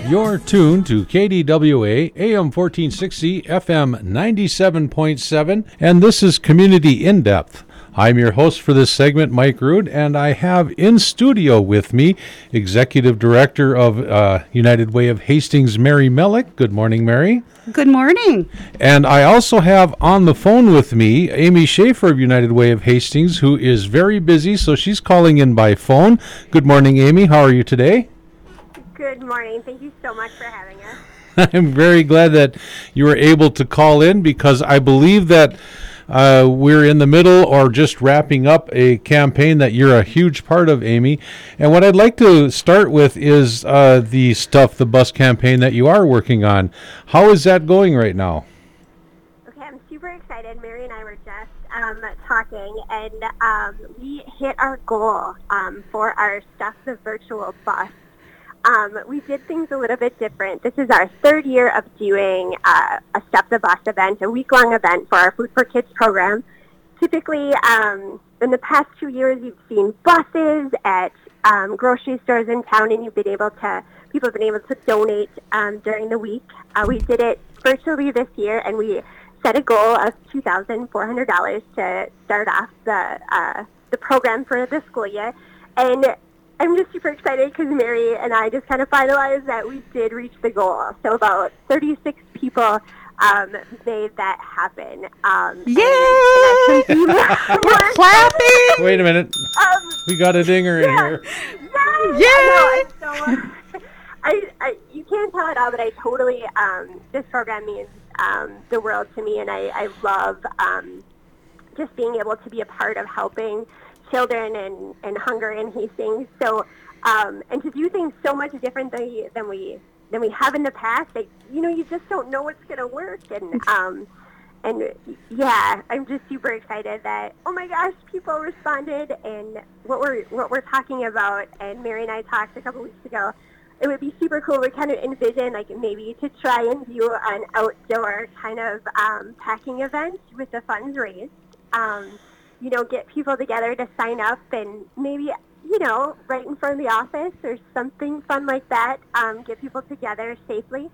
You're tuned to KDWA, AM 1460, FM 97.7, and this is Community In Depth. I'm your host for this segment, Mike Rood, and I have in studio with me Executive Director of United Way of Hastings, Mary Mellick. Good morning, Mary. Good morning. And I also have on the phone with me Amy Schaefer of United Way of Hastings, who is very busy, so she's calling in by phone. Good morning, Amy. How are you today? Good morning. Thank you so much for having us. I'm very glad that you were able to call in because I believe that we're in the middle or just wrapping up a campaign that you're a huge part of, Amy. And what I'd like to start with is the Stuff the Bus campaign that you are working on. How is that going right now? Okay, I'm super excited. Mary and I were just talking, and we hit our goal for our Stuff the Virtual Bus. We did things a little bit different. This is our third year of doing a Stuff the Bus event, a week-long event for our Food for Kids program. Typically, in the past 2 years, you've seen buses at grocery stores in town, and people have been able to donate during the week. We did it virtually this year, and we set a goal of $2,400 to start off the program for the school year. And I'm just super excited because Mary and I just kind of finalized that we did reach the goal. So about 36 people made that happen. Yay! We're clapping! Wait a minute. We got a dinger in here. Yay! You can't tell it all, but I totally, this program means the world to me, and I love just being able to be a part of helping children and hunger in Hastings. So, and to do things so much differently than we have in the past. You just don't know what's going to work. And yeah, I'm just super excited that, oh my gosh, people responded, and what we're talking about. And Mary and I talked a couple weeks ago. It would be super cool. We kind of envision maybe to try and do an outdoor kind of packing event with the funds raised. Get people together to sign up and maybe, right in front of the office or something fun like that, get people together safely.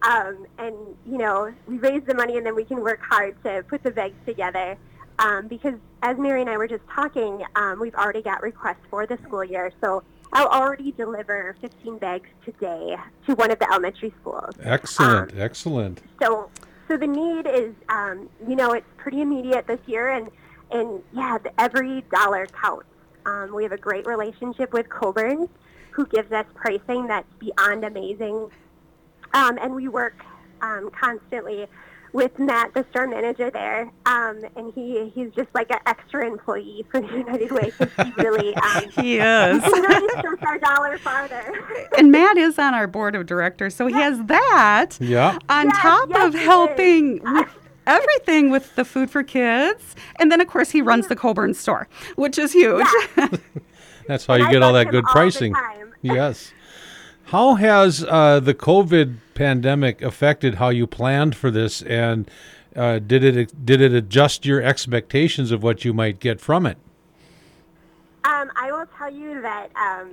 We raise the money and then we can work hard to put the bags together. Because as Mary and I were just talking, we've already got requests for the school year. So I'll already deliver 15 bags today to one of the elementary schools. Excellent, excellent. So the need is, it's pretty immediate this year, and yeah, every dollar counts. We have a great relationship with Coborn's, who gives us pricing that's beyond amazing. And we work constantly with Matt, the store manager there, and he's just like an extra employee for the United Way, because he really he is. He really puts our dollar farther. And Matt is on our board of directors, so he has that on top of helping with everything with the Food for Kids. And then, of course, he runs the Coborn store, which is huge. Yeah. That's how you get all that good pricing. Yes. How has the COVID pandemic affected how you planned for this, and did it adjust your expectations of what you might get from it? I will tell you that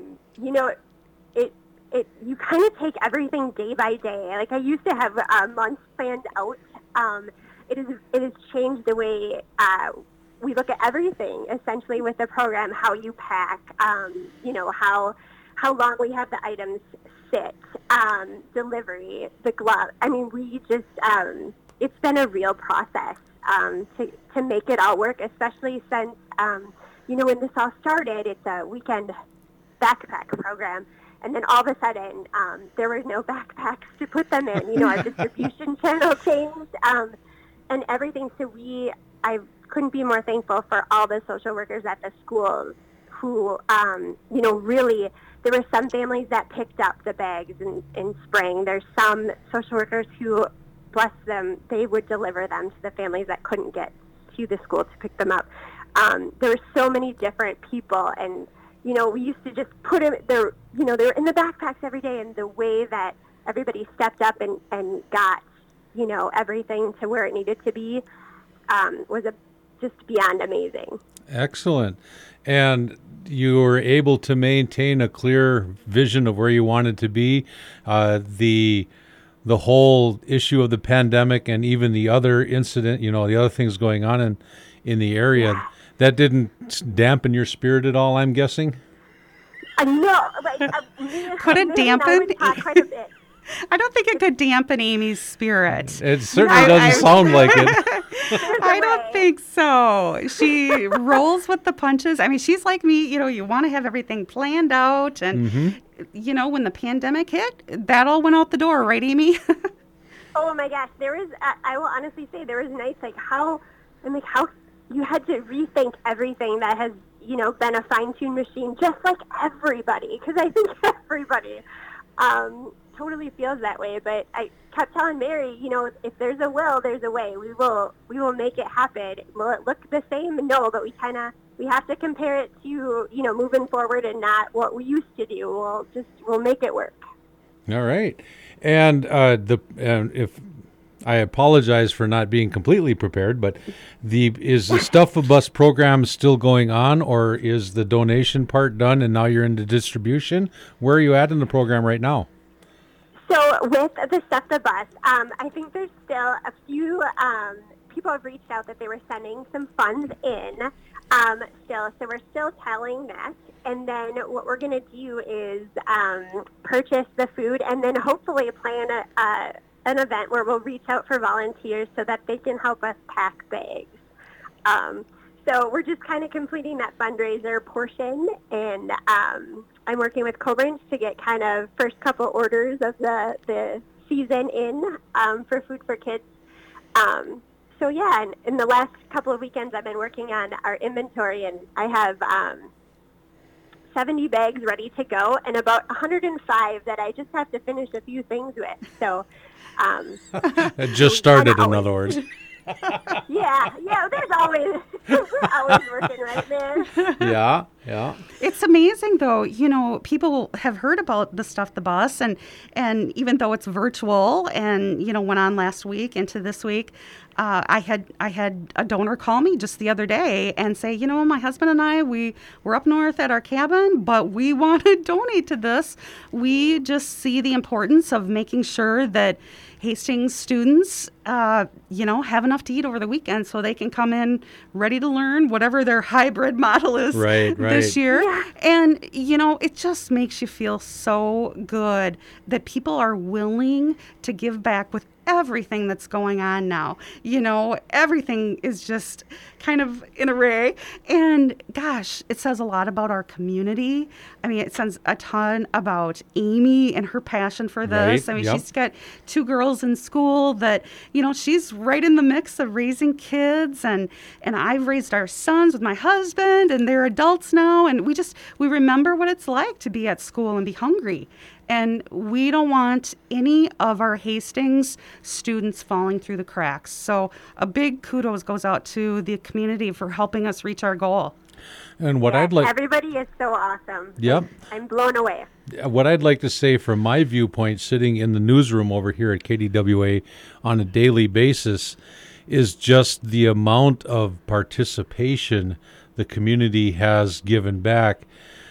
you kind of take everything day by day. Like, I used to have months planned out. It has changed the way we look at everything, essentially, with the program, how you pack, how long we have the items sit, delivery, the glove. I mean, we just, it's been a real process to make it all work, especially since, when this all started, it's a weekend backpack program. And then all of a sudden, there were no backpacks to put them in. Our distribution channel changed, and everything. So I couldn't be more thankful for all the social workers at the schools who, really, there were some families that picked up the bags in spring. There's some social workers who, bless them, they would deliver them to the families that couldn't get to the school to pick them up. There were so many different people, and we used to just put them, they were in the backpacks every day, and the way that everybody stepped up and got, everything to where it needed to be was just beyond amazing. Excellent. And you were able to maintain a clear vision of where you wanted to be. The whole issue of the pandemic and even the other incident, the other things going on in the area, that didn't dampen your spirit at all, I'm guessing? No. Could it dampen? Quite a bit. I don't think it could dampen Amy's spirit. It certainly doesn't sound like it. I don't think so. She rolls with the punches. I mean, she's like me, you want to have everything planned out. And, when the pandemic hit, that all went out the door, right, Amy? Oh, my gosh. I will honestly say, there was nights how you had to rethink everything that has, been a fine-tuned machine, just like everybody. Because I think everybody totally feels that way. But I kept telling Mary, if there's a will, there's a way. We will make it happen. Will it look the same? No, but we have to compare it to, moving forward and not what we used to do. We'll make it work. All right. And if I apologize for not being completely prepared, but is the Stuff a Bus program still going on, or is the donation part done and now you're into distribution? Where are you at in the program right now? So with the Stuff the Bus, I think there's still a few people have reached out that they were sending some funds in still. So we're still tallying that. And then what we're going to do is purchase the food and then hopefully plan an event where we'll reach out for volunteers so that they can help us pack bags. So we're just kind of completing that fundraiser portion, and I'm working with Coburn's to get kind of first couple orders of the season in for Food for Kids. So yeah, and in the last couple of weekends I've been working on our inventory, and I have 70 bags ready to go and about 105 that I just have to finish a few things with. So it just started, in other words. Yeah, there's always, we're always working right there. Yeah. It's amazing, though, people have heard about the Stuff the Bus, and even though it's virtual and, went on last week into this week, I had a donor call me just the other day and say, my husband and I, we're up north at our cabin, but we want to donate to this. We just see the importance of making sure that Hastings students, have enough to eat over the weekend so they can come in ready to learn whatever their hybrid model is this year. Yeah. And, it just makes you feel so good that people are willing to give back with everything that's going on now. Everything is just kind of in array. And gosh, it says a lot about our community. I mean, it says a ton about Amy and her passion for this. Right. I mean, she's got 2 girls in school that, she's right in the mix of raising kids. And I've raised our sons with my husband, and they're adults now. And we remember what it's like to be at school and be hungry. And we don't want any of our Hastings students falling through the cracks. So a big kudos goes out to the community for helping us reach our goal. And what I'd like... Everybody is so awesome. Yep. I'm blown away. What I'd like to say from my viewpoint, sitting in the newsroom over here at KDWA on a daily basis, is just the amount of participation the community has given back.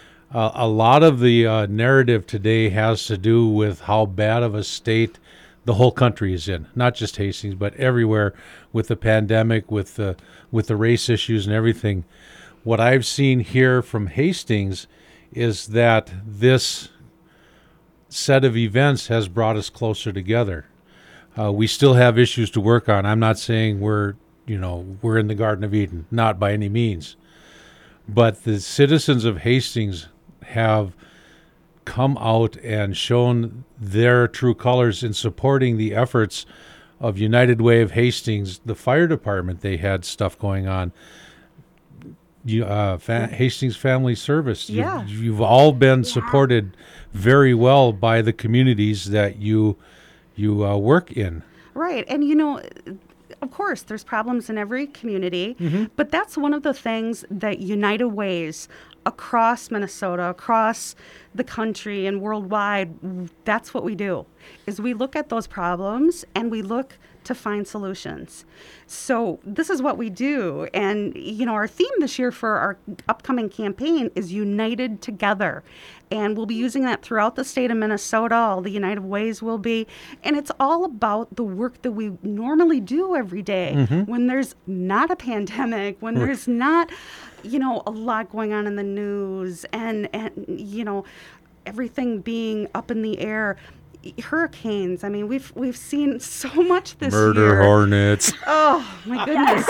A lot of the narrative today has to do with how bad of a state the whole country is in, not just Hastings, but everywhere, with the pandemic, with the race issues and everything. What I've seen here from Hastings is that this set of events has brought us closer together. We still have issues to work on. I'm not saying we're in the Garden of Eden, not by any means. But the citizens of Hastings have come out and shown their true colors in supporting the efforts of United Way of Hastings, the fire department. They had stuff going on. Hastings Family Service. Yeah. You've all been supported very well by the communities that you work in. Right. And, of course, there's problems in every community, but that's one of the things that United Ways across Minnesota, across the country and worldwide, that's what we do, is we look at those problems and we look to find solutions. So this is what we do. And, our theme this year for our upcoming campaign is United Together. And we'll be using that throughout the state of Minnesota. All the United Ways will be. And it's all about the work that we normally do every day when there's not a pandemic, when there's not, a lot going on in the news and everything being up in the air. Hurricanes. I mean, we've seen so much this year. Murder hornets. Oh my goodness.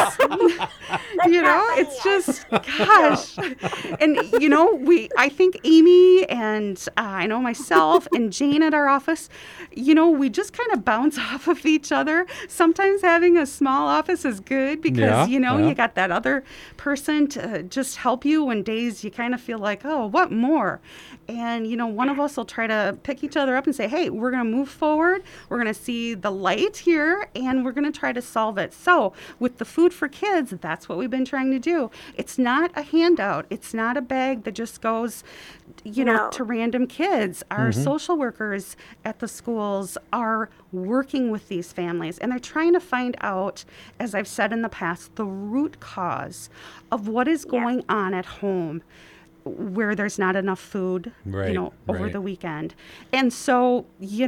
It's just, gosh. And I think Amy and I know myself and Jane at our office, we just kind of bounce off of each other. Sometimes having a small office is good because you got that other person to just help you when days you kind of feel like, oh, what more? And one of us will try to pick each other up and say, hey, we're going to move forward. We're going to see the light here, and we're going to try to solve it. So with the Food for Kids, that's what we've been trying to do. It's not a handout. It's not a bag that just goes, to random kids. Our social workers at the schools are working with these families, and they're trying to find out, as I've said in the past, the root cause of what is going on at home, where there's not enough food, over the weekend. And so,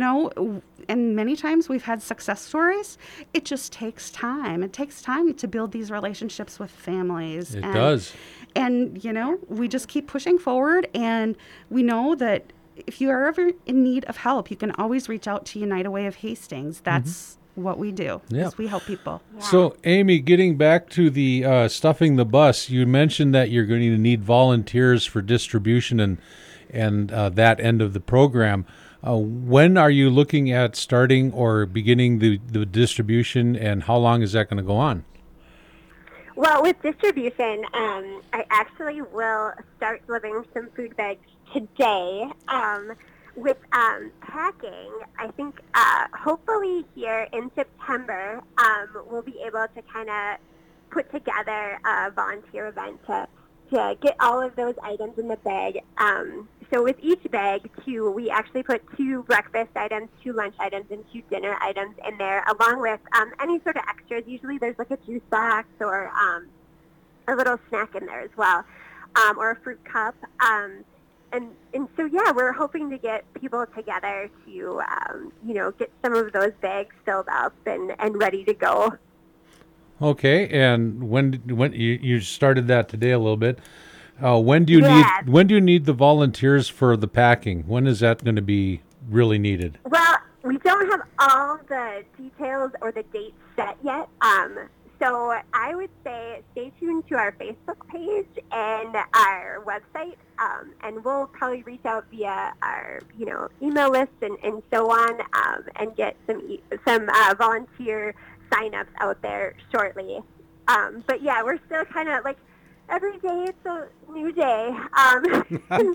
and many times we've had success stories. It just takes time. It takes time to build these relationships with families. It does. And, we just keep pushing forward. And we know that if you are ever in need of help, you can always reach out to United Way of Hastings. That's what we do, is we help people. Yeah. So, Amy, getting back to the stuffing the bus, you mentioned that you're going to need volunteers for distribution and that end of the program. When are you looking at starting or beginning the distribution, and how long is that going to go on? Well, with distribution, I actually will start delivering some food bags today. With packing, I think hopefully here in September, we'll be able to kind of put together a volunteer event to get all of those items in the bag. So with each bag, we actually put 2 breakfast items, 2 lunch items, and 2 dinner items in there, along with any sort of extras. Usually there's like a juice box or a little snack in there as well, or a fruit cup. And so, we're hoping to get people together to, get some of those bags filled up and ready to go. Okay, and when you started that today a little bit, when do you need the volunteers for the packing? When is that going to be really needed? Well, we don't have all the details or the dates set yet. So I would say stay tuned to our Facebook page and our website, and we'll probably reach out via our, email list and so on, and get some volunteer sign-ups out there shortly. But we're still kind of like every day it's a new day. And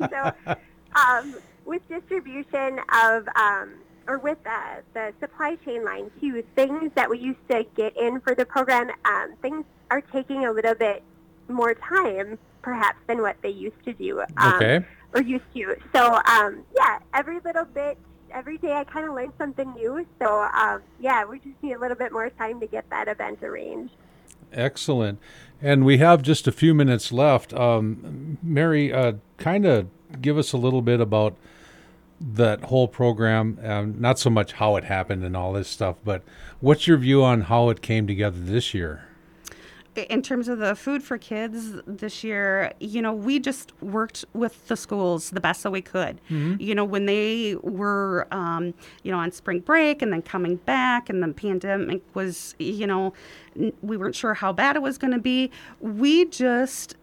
so with distribution of or with the supply chain line too, things that we used to get in for the program, things are taking a little bit more time perhaps than what they used to do or used to. So every little bit, every day I kind of learn something new. So we just need a little bit more time to get that event arranged. Excellent. And we have just a few minutes left. Mary, kind of give us a little bit about that whole program, not so much how it happened and all this stuff, but what's your view on how it came together this year? In terms of the Food for Kids this year, we just worked with the schools the best that we could. When they were, on spring break and then coming back and the pandemic was, we weren't sure how bad it was going to be. We just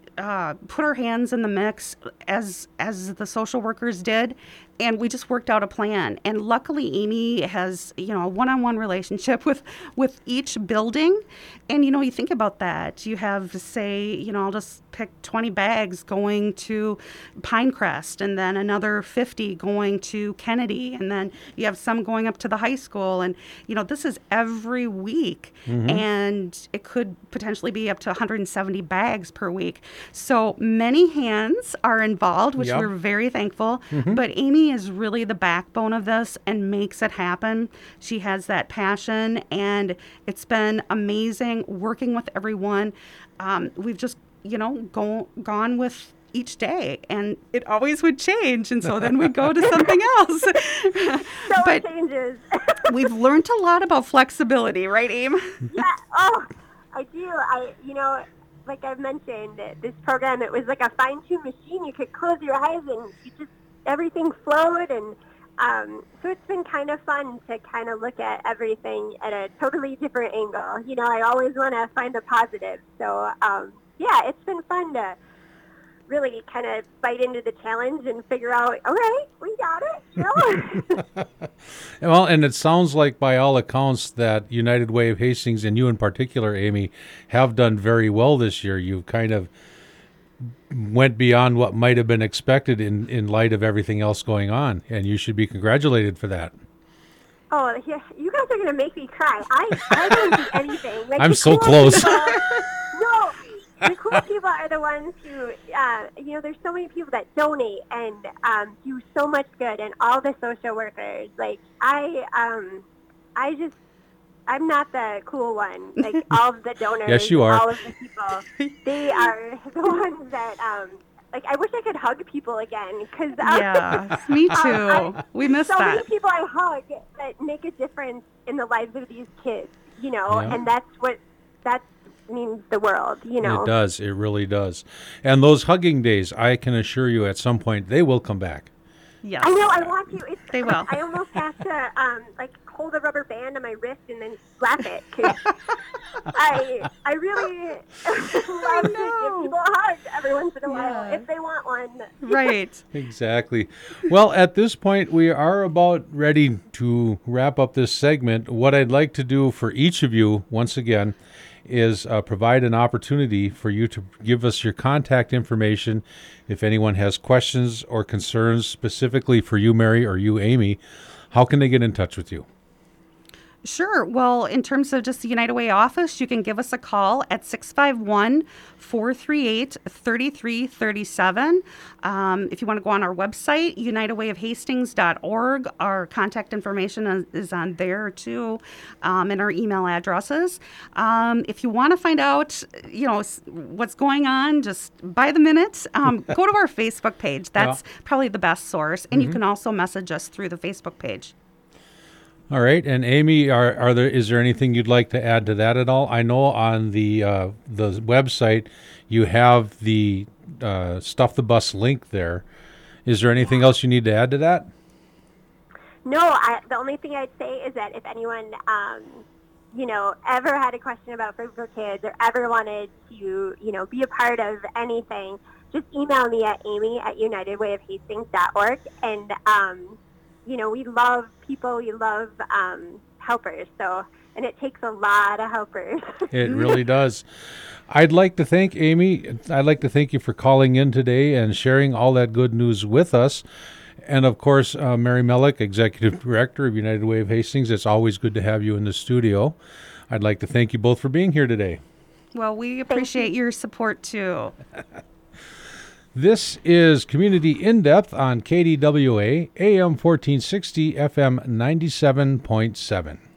put our hands in the mix as the social workers did, and we just worked out a plan. And luckily, Amy has, a one-on-one relationship with each building. And, you think about that. You have, say, I'll just pick 20 bags going to Pinecrest, and then another 50 going to Kennedy, and then you have some going up to the high school. And, this is every week, and it could potentially be up to 170 bags per week. So many hands are involved, which we're very thankful. But Amy is really the backbone of this and makes it happen. She has that passion, and it's been amazing working with everyone. We've just, gone with each day, and it always would change, and so then we'd go to something else. It changes. We've learned a lot about flexibility, right, Aim? Yeah. I do. Like I've mentioned, this program, it was like a fine-tuned machine. You could close your eyes and everything flowed, and so it's been kind of fun to kind of look at everything at a totally different angle. I always want to find the positive. So, it's been fun to really kind of bite into the challenge and figure out, okay, we got it. Well, and it sounds like by all accounts that United Way of Hastings, and you in particular, Amy, have done very well this year. You've kind of went beyond what might have been expected in light of everything else going on, and you should be congratulated for that. Oh, yeah, you guys are going to make me cry. I don't do anything. Like, I'm so close. No. The cool people are the ones who, there's so many people that donate and do so much good, and all the social workers. Like, I'm not the cool one. Like, all of the donors, yes, you are. All of the people, they are the ones that, I wish I could hug people again. Cause, yeah, me too. We miss so that. many people I hug that make a difference in the lives of these kids, and that means the world, It does. It really does. And those hugging days, I can assure you at some point they will come back. Yes. I know. I want to. They will. I almost have to hold a rubber band on my wrist and then slap it, because I really love to give people a hug every once in a while if they want one. Right. Exactly. Well, at this point, we are about ready to wrap up this segment. What I'd like to do for each of you, once again, is provide an opportunity for you to give us your contact information. If anyone has questions or concerns specifically for you, Mary, or you, Amy, how can they get in touch with you? Sure. Well, in terms of just the United Way office, you can give us a call at 651-438-3337. If you want to go on our website, unitedwayofhastings.org, our contact information is on there too, and our email addresses. If you want to find out, what's going on, just by the minute, go to our Facebook page. That's probably the best source, and you can also message us through the Facebook page. All right, and Amy, is there anything you'd like to add to that at all? I know on the website you have the Stuff the Bus link there. Is there anything else you need to add to that? No, the only thing I'd say is that if anyone, ever had a question about Food for Kids or ever wanted to, be a part of anything, just email me at amy@unitedwayofhastings.org, and we love people, we love helpers, and it takes a lot of helpers. It really does. I'd like to thank Amy. I'd like to thank you for calling in today and sharing all that good news with us. And, of course, Mary Mellick, Executive Director of United Way of Hastings. It's always good to have you in the studio. I'd like to thank you both for being here today. Well, we appreciate your support, too. This is Community In-Depth on KDWA, AM 1460, FM 97.7.